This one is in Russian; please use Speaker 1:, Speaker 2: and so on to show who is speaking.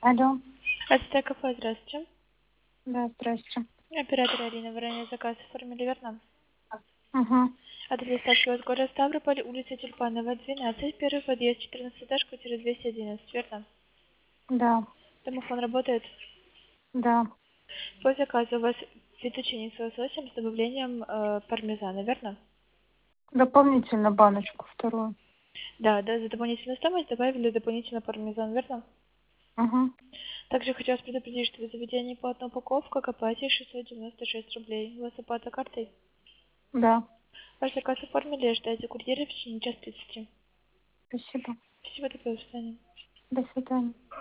Speaker 1: Алло.
Speaker 2: Это кафе, здравствуйте.
Speaker 1: Да, здрасте.
Speaker 2: Оператор Арина, вы ранее заказ оформили, верно?
Speaker 1: Угу.
Speaker 2: Адрес доставки от города Ставрополь, улица Тюльпанова, 12, первый подъезд, 14 этаж, квартира 211, верно?
Speaker 1: Да,
Speaker 2: Домофон работает.
Speaker 1: да.
Speaker 2: По заказу у вас фетучини с лососем с добавлением пармезана, верно?
Speaker 1: Дополнительно баночку вторую.
Speaker 2: Да, за дополнительную стоимость добавили дополнительно пармезан, верно?
Speaker 1: Угу.
Speaker 2: Также хочу вас предупредить, что в заведении платная упаковка к оплате 696 рублей. У вас оплата картой?
Speaker 1: Да.
Speaker 2: Ваш заказ оформили, ждайте курьера в течение часа 30.
Speaker 1: Спасибо.
Speaker 2: Спасибо, до свидания.
Speaker 1: До свидания.